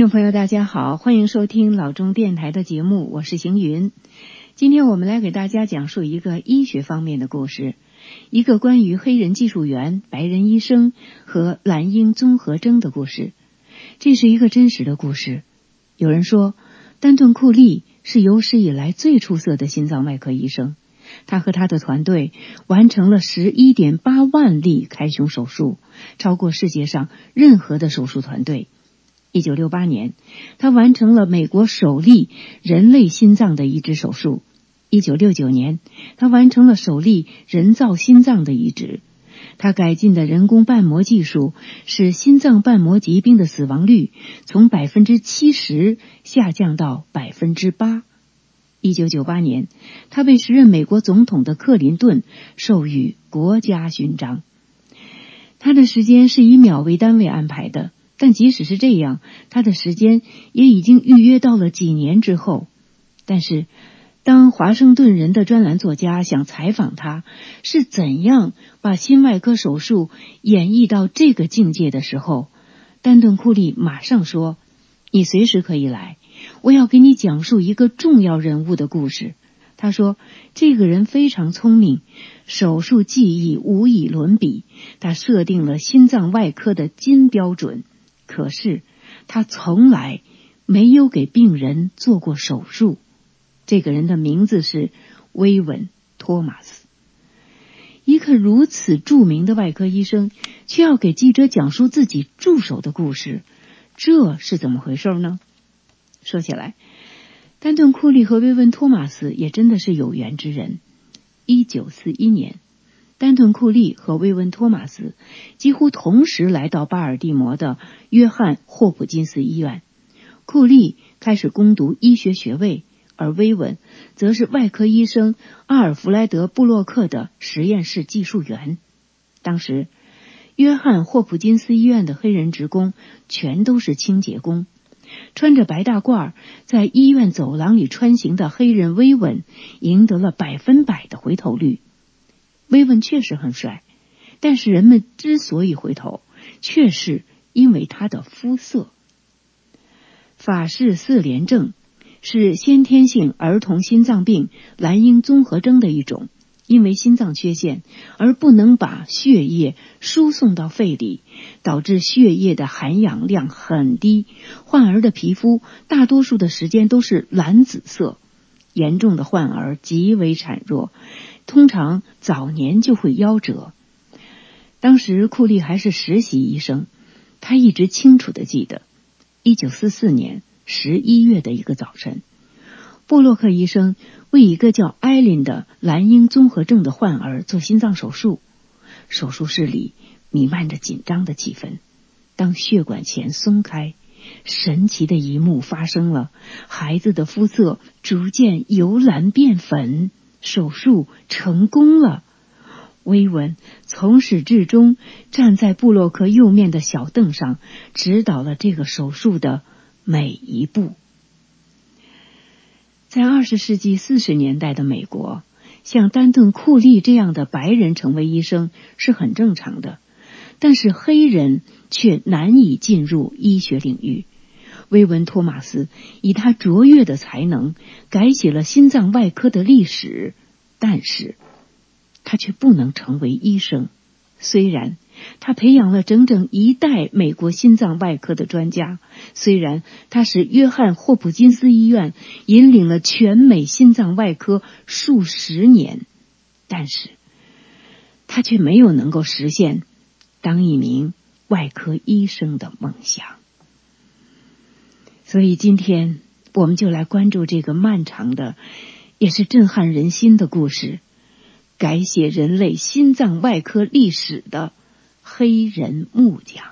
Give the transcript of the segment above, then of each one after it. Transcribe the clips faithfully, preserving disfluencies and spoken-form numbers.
众朋友大家好，欢迎收听老中电台的节目，我是邢云。今天我们来给大家讲述一个医学方面的故事，一个关于黑人技术员、白人医生和蓝鹰综合征的故事。这是一个真实的故事。有人说，丹顿·库利是有史以来最出色的心脏外科医生，他和他的团队完成了 十一点八万例开胸手术，超过世界上任何的手术团队。一九六八年，他完成了美国首例人类心脏的移植手术。一九六九年，他完成了首例人造心脏的移植。他改进的人工瓣膜技术使心脏瓣膜疾病的死亡率从 百分之七十 下降到 百分之八。一九九八年，他被时任美国总统的克林顿授予国家勋章。他的时间是以秒为单位安排的，但即使是这样，他的时间也已经预约到了几年之后。但是当华盛顿人的专栏作家想采访他是怎样把心外科手术演绎到这个境界的时候，丹顿·库利马上说，你随时可以来，我要给你讲述一个重要人物的故事。他说，这个人非常聪明，手术技艺无以伦比，他设定了心脏外科的金标准，可是他从来没有给病人做过手术。这个人的名字是威文·托马斯。一个如此著名的外科医生，却要给记者讲述自己助手的故事，这是怎么回事呢？说起来，丹顿·库利和威文·托马斯也真的是有缘之人。一九四一年，丹顿·库利和威文·托马斯几乎同时来到巴尔的摩的约翰·霍普金斯医院。库利开始攻读医学学位，而威文则是外科医生阿尔弗莱德·布洛克的实验室技术员。当时，约翰霍普金斯医院的黑人职工全都是清洁工，穿着白大褂在医院走廊里穿行的黑人威文赢得了百分百的回头率。威文确实很帅，但是人们之所以回头，却是因为他的肤色。法氏四联症是先天性儿童心脏病蓝鹰综合征的一种，因为心脏缺陷而不能把血液输送到肺里，导致血液的含氧量很低，患儿的皮肤大多数的时间都是蓝紫色，严重的患儿极为孱弱，通常早年就会夭折。当时库利还是实习医生，他一直清楚地记得一九四四年十一月的一个早晨，布洛克医生为一个叫艾琳的蓝鹰综合症的患儿做心脏手术。手术室里弥漫着紧张的气氛。当血管钳松开，神奇的一幕发生了，孩子的肤色逐渐由蓝变粉，手术成功了。威文从始至终站在布洛克右面的小凳上，指导了这个手术的每一步。在二十世纪四十年代的美国，像丹顿·库利这样的白人成为医生是很正常的，但是黑人却难以进入医学领域。威文·托马斯以他卓越的才能改写了心脏外科的历史，但是他却不能成为医生。虽然他培养了整整一代美国心脏外科的专家，虽然他使约翰霍普金斯医院引领了全美心脏外科数十年，但是他却没有能够实现当一名外科医生的梦想。所以今天我们就来关注这个漫长的也是震撼人心的故事，改写人类心脏外科历史的黑人木匠。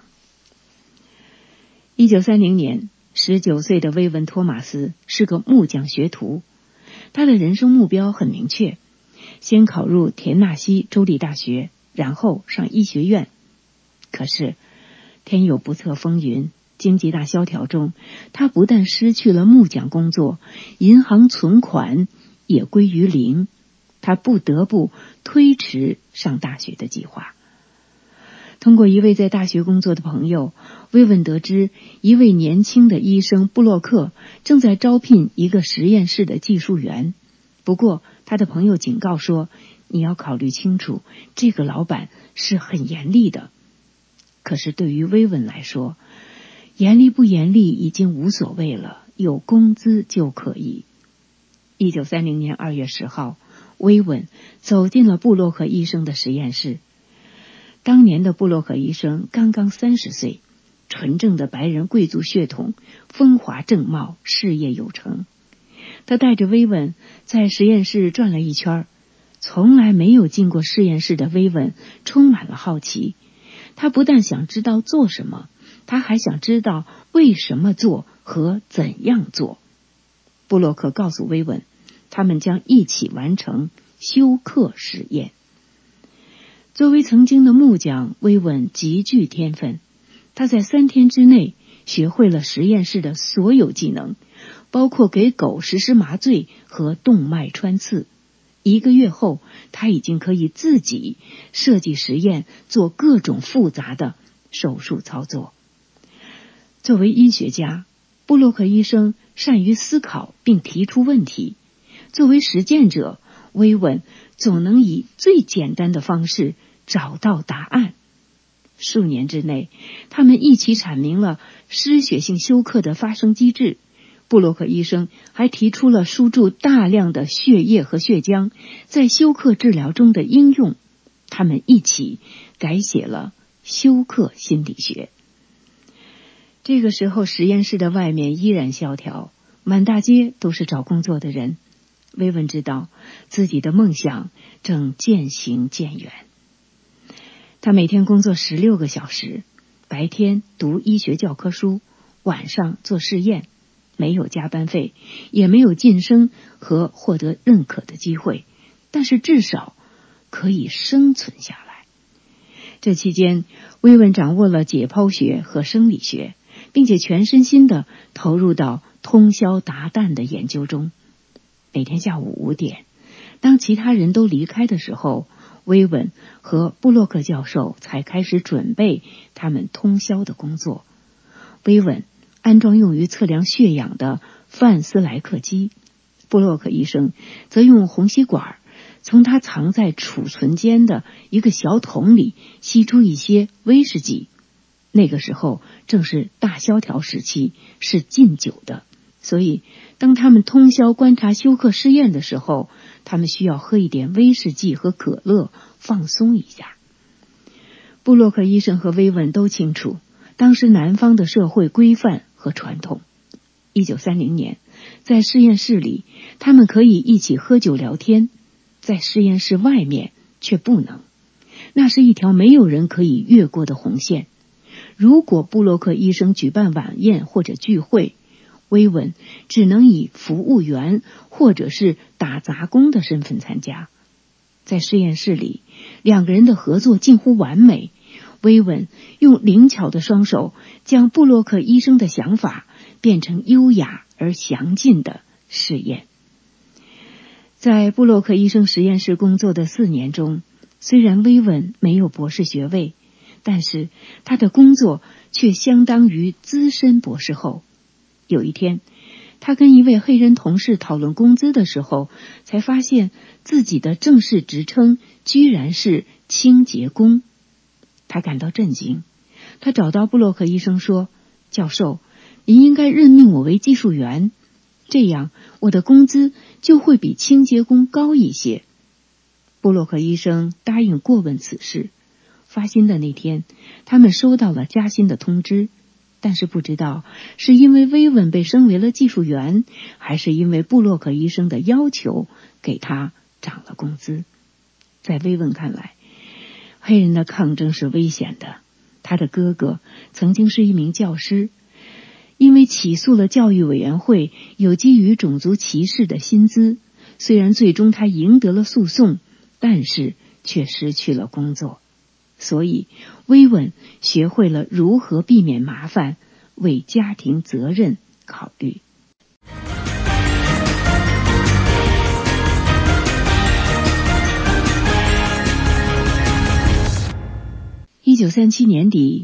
一九三零年，十九岁的威文·托马斯是个木匠学徒，他的人生目标很明确，先考入田纳西州立大学，然后上医学院。可是天有不测风云，经济大萧条中，他不但失去了木匠工作，银行存款也归于零，他不得不推迟上大学的计划。通过一位在大学工作的朋友， 威文得知一位年轻的医生布洛克正在招聘一个实验室的技术员，不过他的朋友警告说，你要考虑清楚，这个老板是很严厉的。可是对于威文来说，严厉不严厉已经无所谓了，有工资就可以。一九三零年二月十号，威文走进了布洛克医生的实验室。当年的布洛克医生刚刚三十岁，纯正的白人贵族血统，风华正茂，事业有成。他带着威文在实验室转了一圈，从来没有进过实验室的威文充满了好奇。他不但想知道做什么，他还想知道为什么做和怎样做。布洛克告诉威文，他们将一起完成休克实验。作为曾经的木匠，威文极具天分。他在三天之内学会了实验室的所有技能，包括给狗实施麻醉和动脉穿刺。一个月后，他已经可以自己设计实验，做各种复杂的手术操作。作为医学家，布洛克医生善于思考并提出问题。作为实践者，威文总能以最简单的方式找到答案。数年之内，他们一起阐明了失血性休克的发生机制。布洛克医生还提出了输注大量的血液和血浆在休克治疗中的应用。他们一起改写了休克心理学。这个时候，实验室的外面依然萧条，满大街都是找工作的人。威文知道自己的梦想正渐行渐远。他每天工作十六个小时，白天读医学教科书，晚上做试验，没有加班费，也没有晋升和获得认可的机会，但是至少可以生存下来。这期间，威文掌握了解剖学和生理学，并且全身心地投入到通宵达旦的研究中。每天下午五点，当其他人都离开的时候，威文和布洛克教授才开始准备他们通宵的工作。威文安装用于测量血氧的范斯莱克机，布洛克医生则用虹吸管从他藏在储存间的一个小桶里吸出一些威士忌。那个时候正是大萧条时期，是禁酒的，所以当他们通宵观察休克试验的时候，他们需要喝一点威士忌和可乐放松一下。布洛克医生和威文都清楚当时南方的社会规范和传统。一九三零年，在实验室里，他们可以一起喝酒聊天，在实验室外面却不能。那是一条没有人可以越过的红线。如果布洛克医生举办晚宴或者聚会，威文只能以服务员或者是打杂工的身份参加。在实验室里，两个人的合作近乎完美。威文用灵巧的双手将布洛克医生的想法变成优雅而详尽的试验。在布洛克医生实验室工作的四年中，虽然威文没有博士学位，但是他的工作却相当于资深博士后。有一天，他跟一位黑人同事讨论工资的时候，才发现自己的正式职称居然是清洁工。他感到震惊，他找到布洛克医生说，教授，您应该任命我为技术员，这样我的工资就会比清洁工高一些。布洛克医生答应过问此事。发薪的那天，他们收到了加薪的通知，但是不知道是因为威文被升为了技术员，还是因为布洛克医生的要求给他涨了工资。在威文看来，黑人的抗争是危险的。他的哥哥曾经是一名教师，因为起诉了教育委员会有基于种族歧视的薪资，虽然最终他赢得了诉讼，但是却失去了工作。所以威文学会了如何避免麻烦，为家庭责任考虑。一九三七年底，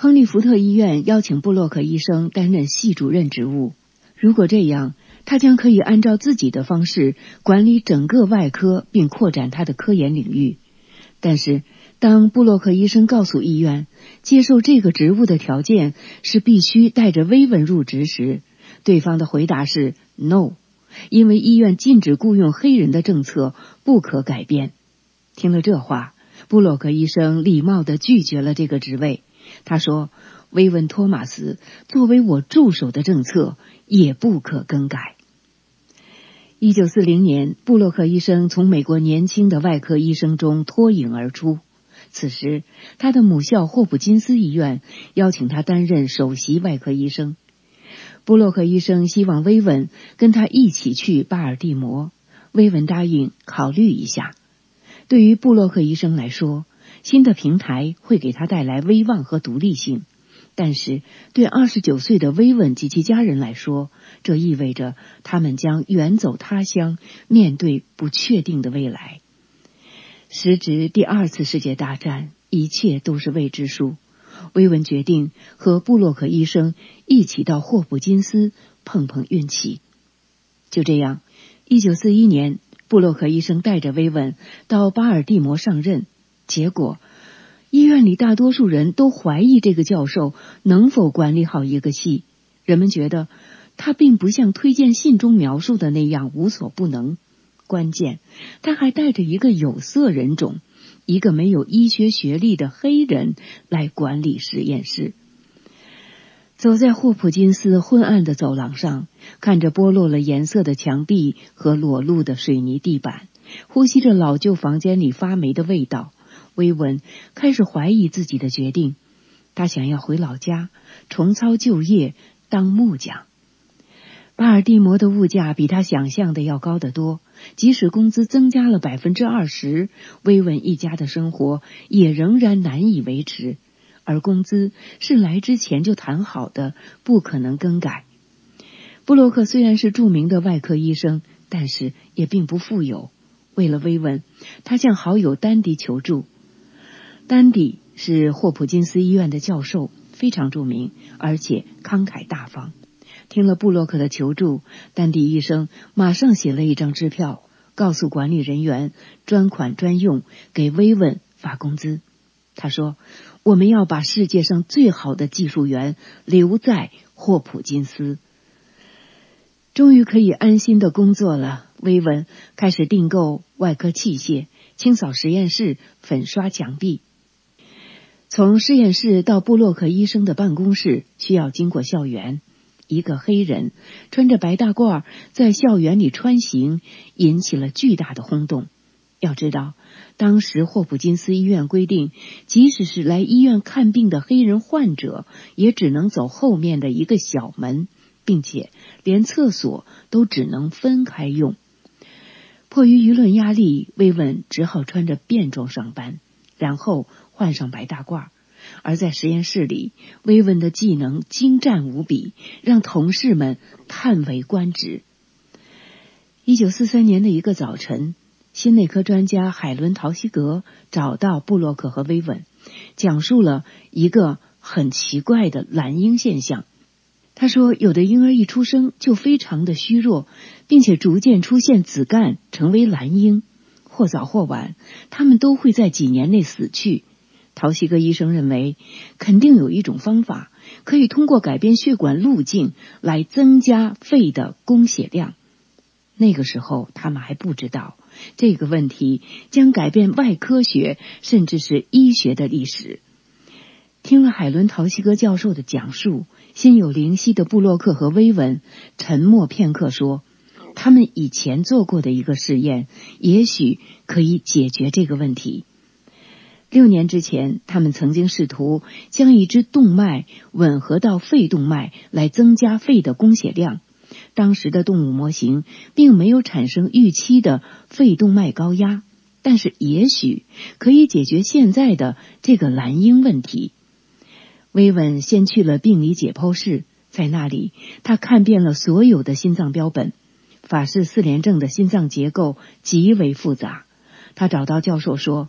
亨利福特医院邀请布洛克医生担任系主任职务，如果这样，他将可以按照自己的方式管理整个外科，并扩展他的科研领域。但是当布洛克医生告诉医院接受这个职务的条件是必须带着威文入职时，对方的回答是 no， 因为医院禁止雇佣黑人的政策不可改变。听了这话，布洛克医生礼貌地拒绝了这个职位。他说，威文·托马斯作为我助手的政策也不可更改。一九四零年，布洛克医生从美国年轻的外科医生中脱颖而出。此时，他的母校霍普金斯医院邀请他担任首席外科医生。布洛克医生希望威文跟他一起去巴尔的摩，威文答应考虑一下。对于布洛克医生来说，新的平台会给他带来威望和独立性，但是对二十九岁的威文及其家人来说，这意味着他们将远走他乡，面对不确定的未来。时值第二次世界大战，一切都是未知数。威文决定和布洛克医生一起到霍普金斯碰碰运气。就这样，一九四一年，布洛克医生带着威文到巴尔的摩上任。结果，医院里大多数人都怀疑这个教授能否管理好一个系。人们觉得他并不像推荐信中描述的那样无所不能。关键，他还带着一个有色人种，一个没有医学学历的黑人来管理实验室。走在霍普金斯昏暗的走廊上，看着剥落了颜色的墙壁和裸露的水泥地板，呼吸着老旧房间里发霉的味道，威文开始怀疑自己的决定。他想要回老家，重操旧业，当木匠。巴尔的摩的物价比他想象的要高得多，即使工资增加了百分之二十，威文一家的生活也仍然难以维持，而工资是来之前就谈好的，不可能更改。布洛克虽然是著名的外科医生，但是也并不富有。为了威文，他向好友丹迪求助。丹迪是霍普金斯医院的教授，非常著名，而且慷慨大方。听了布洛克的求助，丹迪医生马上写了一张支票，告诉管理人员专款专用，给威文发工资。他说，我们要把世界上最好的技术员留在霍普金斯。终于可以安心的工作了，威文开始订购外科器械，清扫实验室，粉刷墙壁。从实验室到布洛克医生的办公室需要经过校园，一个黑人穿着白大褂在校园里穿行，引起了巨大的轰动。要知道，当时霍普金斯医院规定，即使是来医院看病的黑人患者，也只能走后面的一个小门，并且连厕所都只能分开用。迫于舆论压力，威文只好穿着便装上班，然后换上白大褂。而在实验室里，威文的技能精湛无比，让同事们叹为观止。一九四三年的一个早晨，心内科专家海伦·陶希格找到布洛克和威文，讲述了一个很奇怪的蓝鹰现象。他说，有的婴儿一出生就非常的虚弱，并且逐渐出现子干，成为蓝鹰。或早或晚，他们都会在几年内死去。陶希格医生认为，肯定有一种方法，可以通过改变血管路径来增加肺的供血量。那个时候，他们还不知道，这个问题将改变外科学，甚至是医学的历史。听了海伦·陶希格教授的讲述，心有灵犀的布洛克和威文沉默片刻说，他们以前做过的一个试验，也许可以解决这个问题。六年之前，他们曾经试图将一支动脉吻合到肺动脉来增加肺的供血量。当时的动物模型并没有产生预期的肺动脉高压，但是也许可以解决现在的这个蓝鹰问题。威文先去了病理解剖室，在那里他看遍了所有的心脏标本。法氏四联症的心脏结构极为复杂。他找到教授说，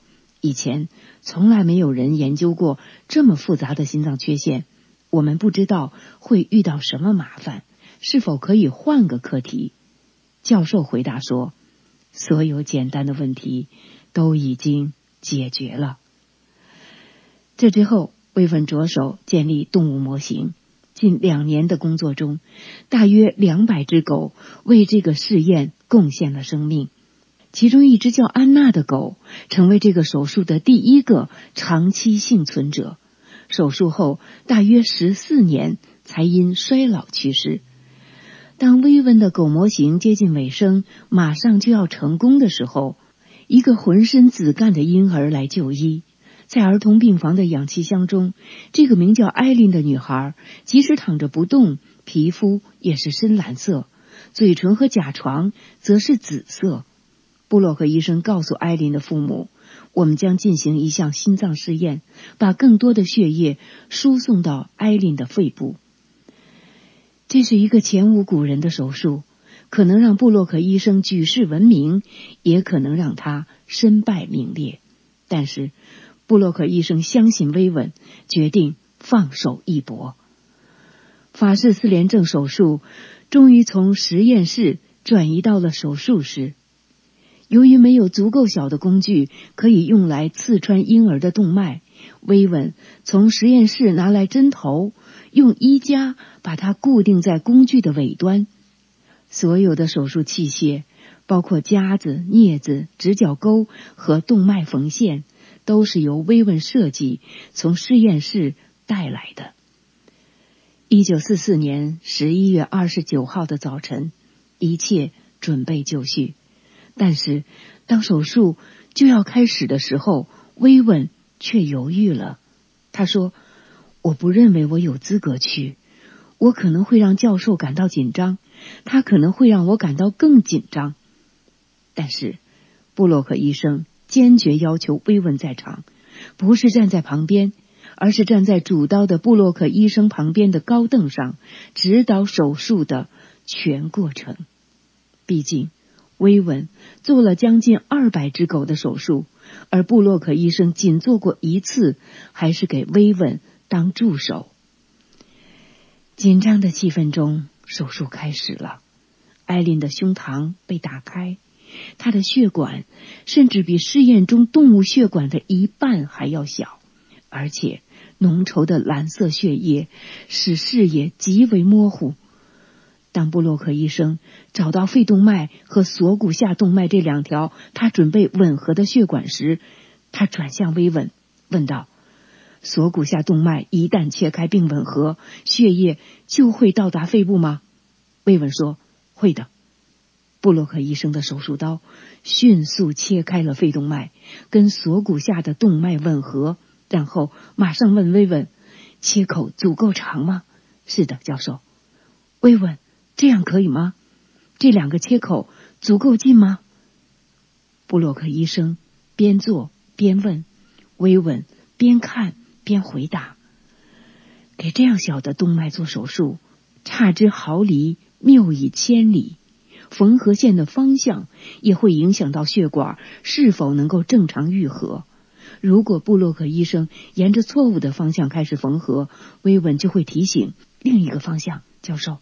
以前从来没有人研究过这么复杂的心脏缺陷，我们不知道会遇到什么麻烦，是否可以换个课题？教授回答说，所有简单的问题都已经解决了。这之后，威文着手建立动物模型。近两年的工作中，大约两百只狗为这个试验贡献了生命。其中一只叫安娜的狗成为这个手术的第一个长期幸存者。手术后大约十四年才因衰老去世。当威文的狗模型接近尾声，马上就要成功的时候，一个浑身紫干的婴儿来就医。在儿童病房的氧气箱中，这个名叫艾琳的女孩即使躺着不动，皮肤也是深蓝色，嘴唇和甲床则是紫色。布洛克医生告诉艾琳的父母，我们将进行一项心脏试验，把更多的血液输送到艾琳的肺部。这是一个前无古人的手术，可能让布洛克医生举世闻名，也可能让他身败名裂。但是布洛克医生相信威文，决定放手一搏。法氏四联症手术终于从实验室转移到了手术室。由于没有足够小的工具可以用来刺穿婴儿的动脉，威文从实验室拿来针头，用衣夹把它固定在工具的尾端。所有的手术器械，包括夹子、镊子、直角钩和动脉缝线，都是由威文设计从实验室带来的。一九四四年十一月二十九号的早晨，一切准备就绪。但是当手术就要开始的时候，威文却犹豫了。他说，我不认为我有资格去，我可能会让教授感到紧张，他可能会让我感到更紧张。但是布洛克医生坚决要求威文在场，不是站在旁边，而是站在主刀的布洛克医生旁边的高凳上，指导手术的全过程。毕竟威文做了将近二百只狗的手术，而布洛克医生仅做过一次，还是给威文当助手。紧张的气氛中，手术开始了。艾琳的胸膛被打开，她的血管甚至比试验中动物血管的一半还要小，而且浓稠的蓝色血液使视野极为模糊。当布洛克医生找到肺动脉和锁骨下动脉这两条他准备吻合的血管时，他转向威文问道，锁骨下动脉一旦切开并吻合，血液就会到达肺部吗？威文说，会的。布洛克医生的手术刀迅速切开了肺动脉，跟锁骨下的动脉吻合，然后马上问威文，切口足够长吗？是的，教授。威文，这样可以吗？这两个切口足够近吗？布洛克医生边做边问，威文边看边回答。给这样小的动脉做手术，差之毫厘，谬以千里。缝合线的方向也会影响到血管是否能够正常愈合。如果布洛克医生沿着错误的方向开始缝合，威文就会提醒另一个方向，教授。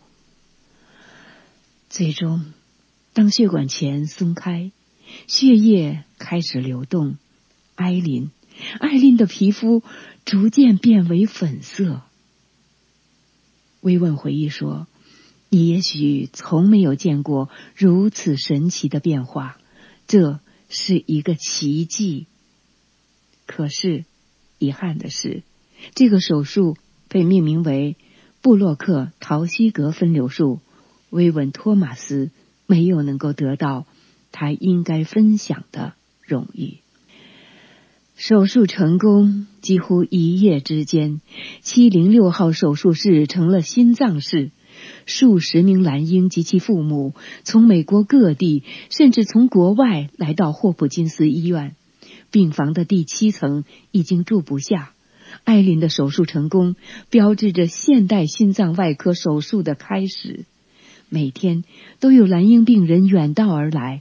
最终，当血管钳松开，血液开始流动，艾琳，艾琳的皮肤逐渐变为粉色。威文回忆说，你也许从没有见过如此神奇的变化，这是一个奇迹。可是，遗憾的是，这个手术被命名为布洛克陶希格分流术，威文托马斯没有能够得到他应该分享的荣誉。手术成功，几乎一夜之间，七零六号手术室成了心脏室。数十名蓝鹰及其父母从美国各地，甚至从国外来到霍普金斯医院。病房的第七层已经住不下。艾琳的手术成功，标志着现代心脏外科手术的开始。每天都有蓝鹰病人远道而来，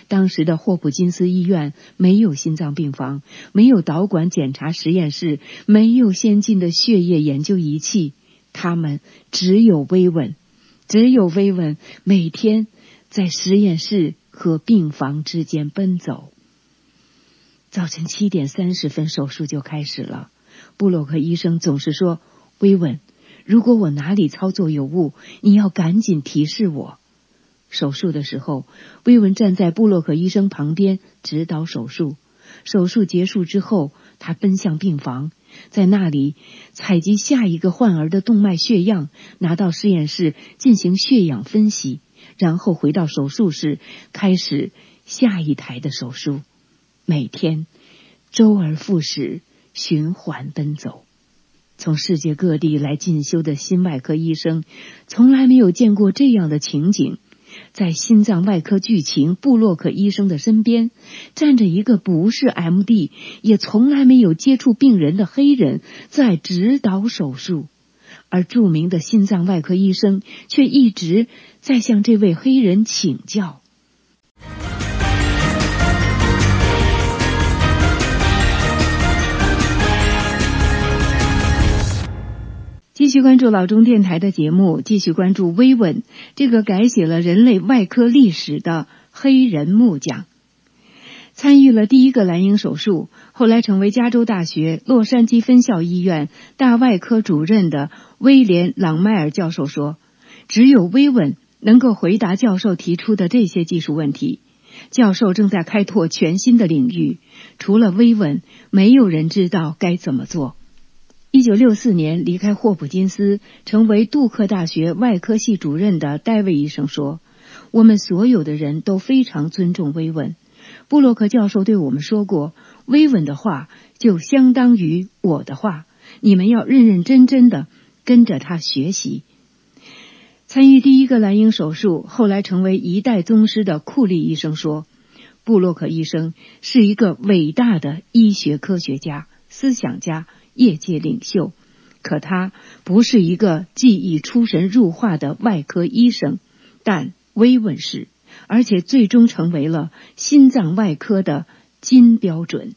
当时的霍普金斯医院没有心脏病房，没有导管检查实验室，没有先进的血液研究仪器，他们只有威文，只有威文每天在实验室和病房之间奔走。早晨七点三十分，手术就开始了。布洛克医生总是说，威文，如果我哪里操作有误，你要赶紧提示我。手术的时候，威文站在布洛克医生旁边指导手术。手术结束之后，他奔向病房，在那里采集下一个患儿的动脉血样，拿到实验室进行血氧分析，然后回到手术室开始下一台的手术。每天周而复始，循环奔走。从世界各地来进修的心外科医生从来没有见过这样的情景。在心脏外科巨擎布洛克医生的身边，站着一个不是 M D 也从来没有接触病人的黑人在指导手术，而著名的心脏外科医生却一直在向这位黑人请教。继续关注老中电台的节目，继续关注威文，这个改写了人类外科历史的黑人木匠。参与了第一个蓝鹰手术，后来成为加州大学洛杉矶分校医院大外科主任的威廉·朗迈尔教授说，只有威文能够回答教授提出的这些技术问题。教授正在开拓全新的领域，除了威文，没有人知道该怎么做。一九六四年离开霍普金斯，成为杜克大学外科系主任的戴维医生说，我们所有的人都非常尊重威文。布洛克教授对我们说过，威文的话就相当于我的话，你们要认认真真的跟着他学习。参与第一个蓝鹰手术，后来成为一代宗师的库利医生说，布洛克医生是一个伟大的医学科学家、思想家、业界领袖，可他不是一个技艺出神入化的外科医生，但威文是，而且最终成为了心脏外科的金标准。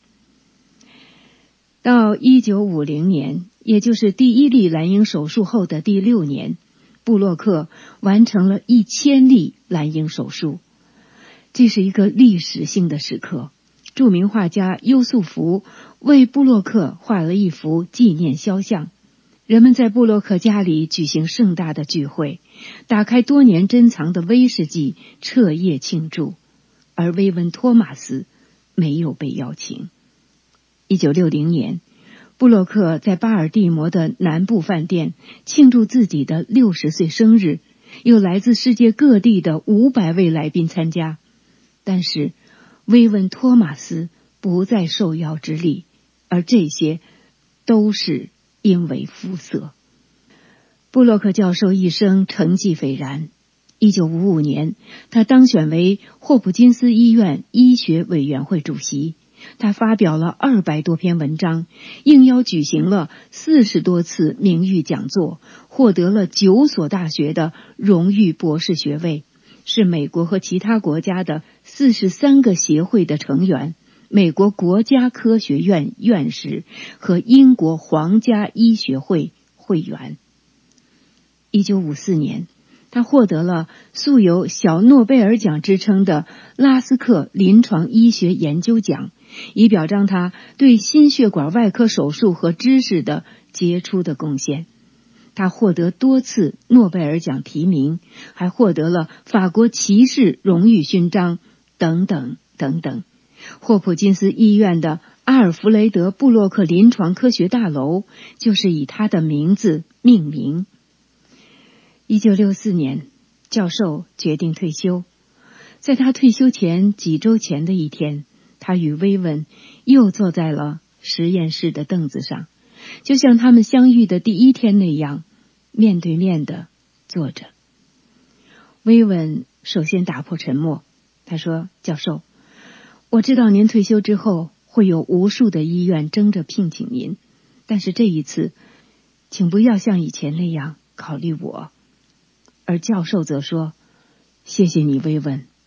到一九五零年，也就是第一例蓝鹰手术后的第六年，布洛克完成了一千例蓝鹰手术，这是一个历史性的时刻。著名画家优素福为布洛克画了一幅纪念肖像，人们在布洛克家里举行盛大的聚会，打开多年珍藏的威士忌，彻夜庆祝，而威文·托马斯没有被邀请。一九六零年，布洛克在巴尔的摩的南部饭店庆祝自己的六十岁生日，有来自世界各地的五百位来宾参加，但是威文·托马斯不在受邀之列，而这些都是因为肤色。布洛克教授一生成绩斐然。一九五五年，他当选为霍普金斯医院医学委员会主席。他发表了二百多篇文章，应邀举行了四十多次名誉讲座，获得了九所大学的荣誉博士学位，是美国和其他国家的四十三个协会的成员，美国国家科学院院士和英国皇家医学会会员。一九五四年，他获得了素有小诺贝尔奖之称的拉斯克临床医学研究奖，以表彰他对心血管外科手术和知识的杰出的贡献。他获得多次诺贝尔奖提名，还获得了法国骑士荣誉勋章等等等等。霍普金斯医院的阿尔弗雷德·布洛克临床科学大楼就是以他的名字命名。一九六四年，教授决定退休。在他退休前几周前的一天，他与威文又坐在了实验室的凳子上，就像他们相遇的第一天那样，面对面的坐着。威文首先打破沉默，他说，教授，我知道您退休之后会有无数的医院争着聘请您，但是这一次请不要像以前那样考虑我。而教授则说，谢谢你，威文，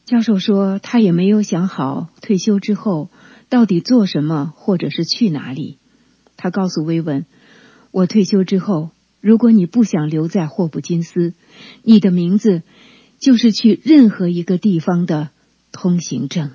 教授说他也没有想好退休之后到底做什么或者是去哪里。他告诉威文，我退休之后，如果你不想留在霍普金斯，你的名字就是去任何一个地方的通行证。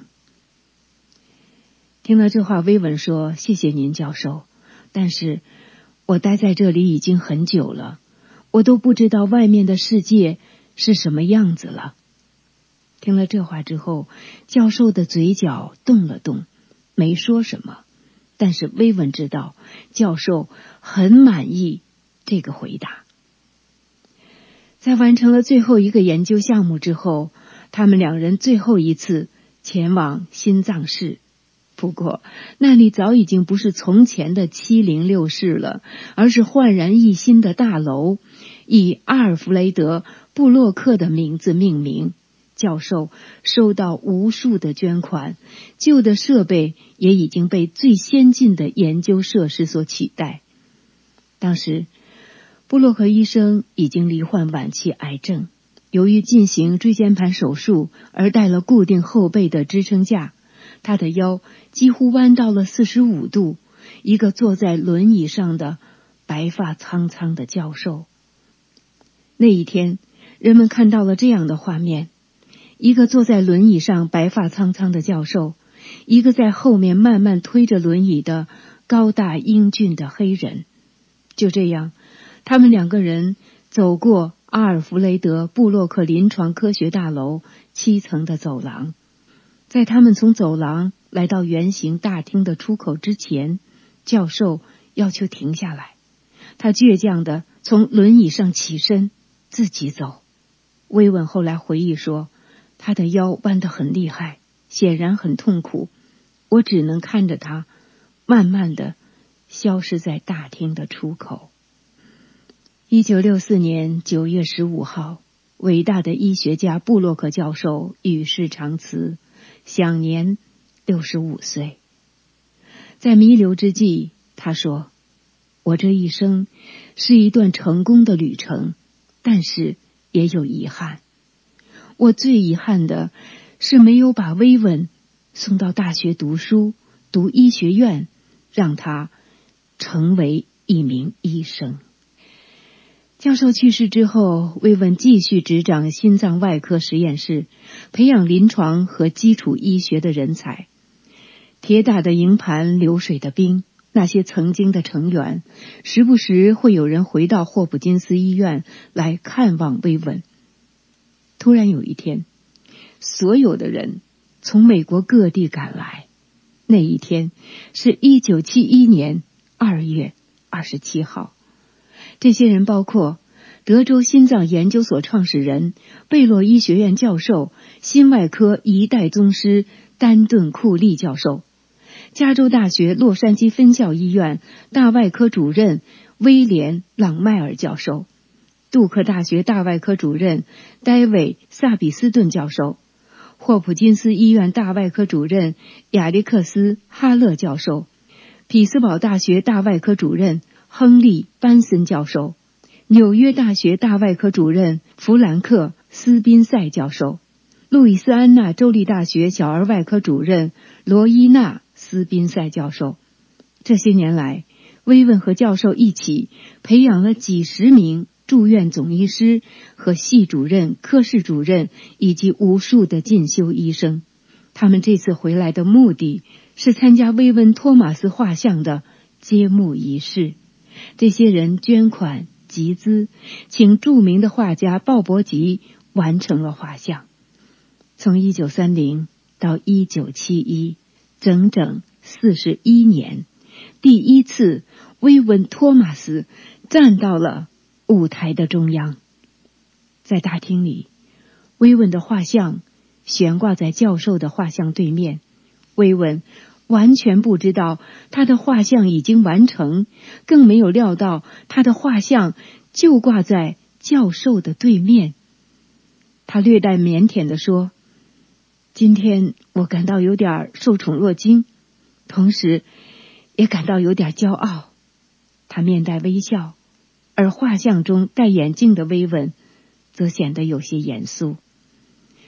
听了这话，威文说，谢谢您教授，但是我待在这里已经很久了，我都不知道外面的世界是什么样子了。听了这话之后，教授的嘴角动了动，没说什么，但是威文知道教授很满意这个回答。在完成了最后一个研究项目之后，他们两人最后一次前往心脏室。不过那里早已经不是从前的七零六室了，而是焕然一新的大楼，以阿尔弗雷德·布洛克的名字命名。教授收到无数的捐款，旧的设备也已经被最先进的研究设施所取代。当时布洛克医生已经罹患晚期癌症，由于进行椎间盘手术而带了固定后背的支撑架，他的腰几乎弯到了四十五度，一个坐在轮椅上的白发苍苍的教授。那一天，人们看到了这样的画面，一个坐在轮椅上白发苍苍的教授，一个在后面慢慢推着轮椅的高大英俊的黑人。就这样，他们两个人走过阿尔弗雷德·布洛克临床科学大楼七层的走廊。在他们从走廊来到圆形大厅的出口之前，教授要求停下来。他倔强地从轮椅上起身，自己走。威文后来回忆说，他的腰弯得很厉害，显然很痛苦。我只能看着他慢慢地消失在大厅的出口。一九六四年九月十五号，伟大的医学家布洛克教授与世长辞，享年六十五岁。在弥留之际，他说，我这一生是一段成功的旅程，但是也有遗憾。我最遗憾的是没有把威文送到大学读书，读医学院，让他成为一名医生。教授去世之后，威文继续执掌心脏外科实验室，培养临床和基础医学的人才。铁打的营盘流水的兵，那些曾经的成员，时不时会有人回到霍普金斯医院来看望威文。突然有一天，所有的人从美国各地赶来。那一天是一九七一年二月二十七号。这些人包括德州心脏研究所创始人、贝洛医学院教授、心外科一代宗师丹顿·库利教授，加州大学洛杉矶分校医院大外科主任威廉·朗迈尔教授，杜克大学大外科主任戴维·萨比斯顿教授，霍普金斯医院大外科主任亚历克斯·哈勒教授，匹兹堡大学大外科主任亨利·班森教授，纽约大学大外科主任弗兰克·斯宾塞教授，路易斯安那州立大学小儿外科主任罗伊娜·斯宾塞教授。这些年来，威文和教授一起培养了几十名住院总医师和系主任、科室主任以及无数的进修医生。他们这次回来的目的是参加威文·托马斯画像的揭幕仪式。这些人捐款集资，请著名的画家鲍勃吉完成了画像。从一九三零到一九七一，整整四十一年，第一次威文·托马斯站到了舞台的中央。在大厅里，威文的画像悬挂在教授的画像对面。威文完全不知道他的画像已经完成，更没有料到他的画像就挂在教授的对面。他略带腼腆地说，今天我感到有点受宠若惊，同时也感到有点骄傲。他面带微笑，而画像中戴眼镜的威文则显得有些严肃。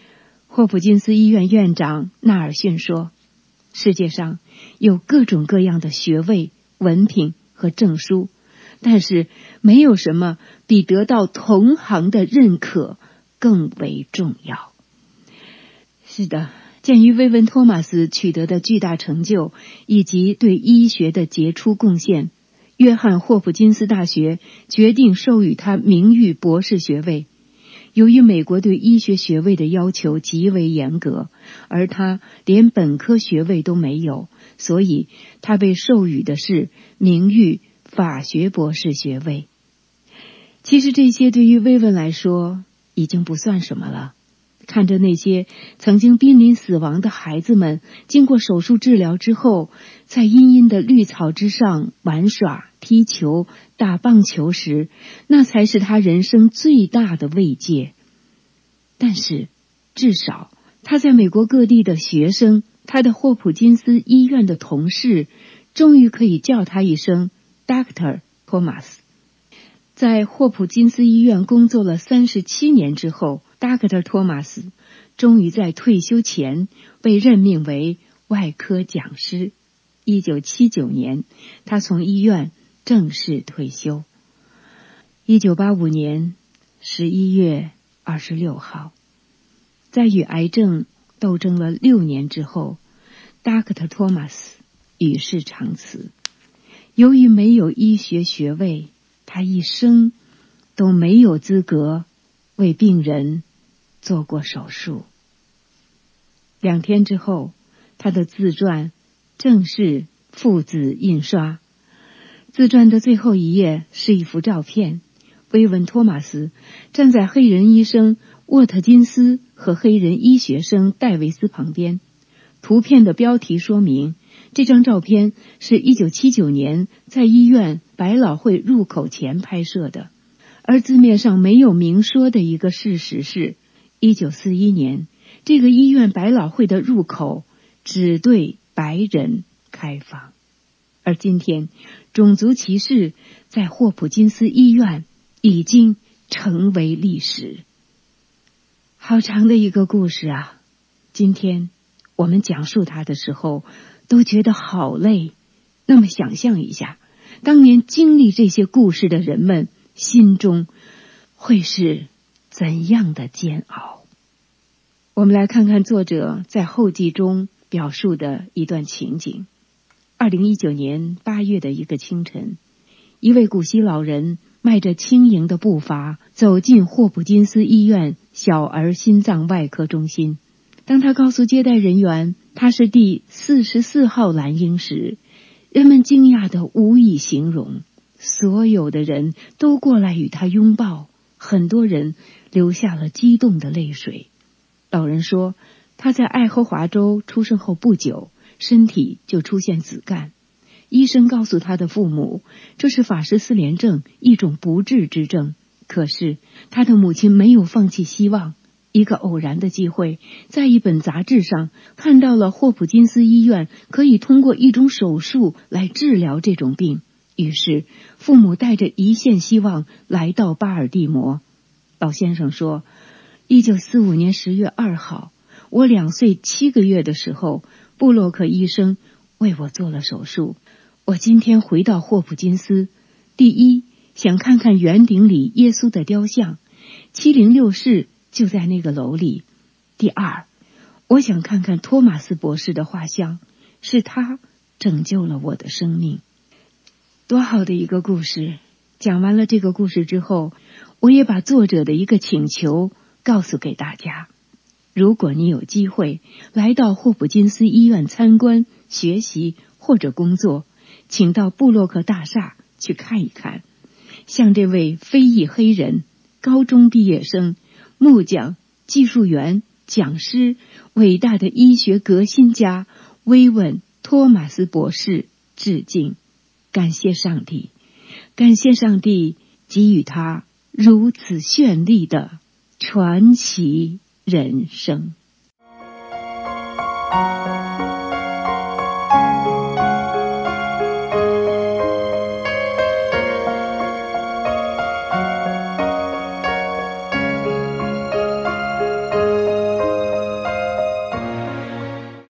霍普金斯医院院长纳尔逊说，世界上有各种各样的学位、文凭和证书，但是没有什么比得到同行的认可更为重要。是的，鉴于威文·托马斯取得的巨大成就以及对医学的杰出贡献，约翰·霍普金斯大学决定授予他名誉博士学位。由于美国对医学学位的要求极为严格，而他连本科学位都没有，所以他被授予的是名誉法学博士学位。其实这些对于威文来说已经不算什么了。看着那些曾经濒临死亡的孩子们经过手术治疗之后，在茵茵的绿草之上玩耍、踢球、打棒球时，那才是他人生最大的慰藉。但是至少他在美国各地的学生，他的霍普金斯医院的同事，终于可以叫他一声 Doctor Thomas。 在霍普金斯医院工作了三十七年之后， Doctor Thomas 终于在退休前被任命为外科讲师。一九七九年，他从医院正式退休。一九八五年十一月二十六号，在与癌症斗争了六年之后， Doctor Thomas 与世长辞。由于没有医学学位，他一生都没有资格为病人做过手术。两天之后，他的自传正式父子印刷。自传的最后一页是一幅照片，威文·托马斯站在黑人医生沃特金斯和黑人医学生戴维斯旁边。图片的标题说明，这张照片是一九七九年在医院百老汇入口前拍摄的。而字面上没有明说的一个事实是，一九四一年这个医院百老汇的入口只对白人开放。而今天，种族歧视在霍普金斯医院已经成为历史。好长的一个故事啊！今天我们讲述它的时候都觉得好累。那么想象一下，当年经历这些故事的人们心中会是怎样的煎熬？我们来看看作者在后记中表述的一段情景。二零一九年八月的一个清晨，一位古稀老人迈着轻盈的步伐走进霍普金斯医院小儿心脏外科中心。当他告诉接待人员他是第四十四号蓝鹰时，人们惊讶得无以形容。所有的人都过来与他拥抱，很多人流下了激动的泪水。老人说，他在爱荷华州出生后不久，身体就出现紫疕。医生告诉他的父母，这是法氏四联症，一种不治之症。可是他的母亲没有放弃希望。一个偶然的机会，在一本杂志上看到了霍普金斯医院可以通过一种手术来治疗这种病。于是父母带着一线希望来到巴尔的摩。老先生说，一九四五年十月二号，我两岁七个月的时候，布洛克医生为我做了手术。我今天回到霍普金斯，第一，想看看圆顶里耶稣的雕像，七零六室就在那个楼里。第二，我想看看托马斯博士的画像，是他拯救了我的生命。多好的一个故事！讲完了这个故事之后，我也把作者的一个请求告诉给大家。如果你有机会来到霍普金斯医院参观、学习或者工作，请到布洛克大厦去看一看，像这位非裔黑人、高中毕业生、木匠、技术员、讲师、伟大的医学革新家威文·托马斯博士致敬。感谢上帝，感谢上帝给予他如此绚丽的传奇人生。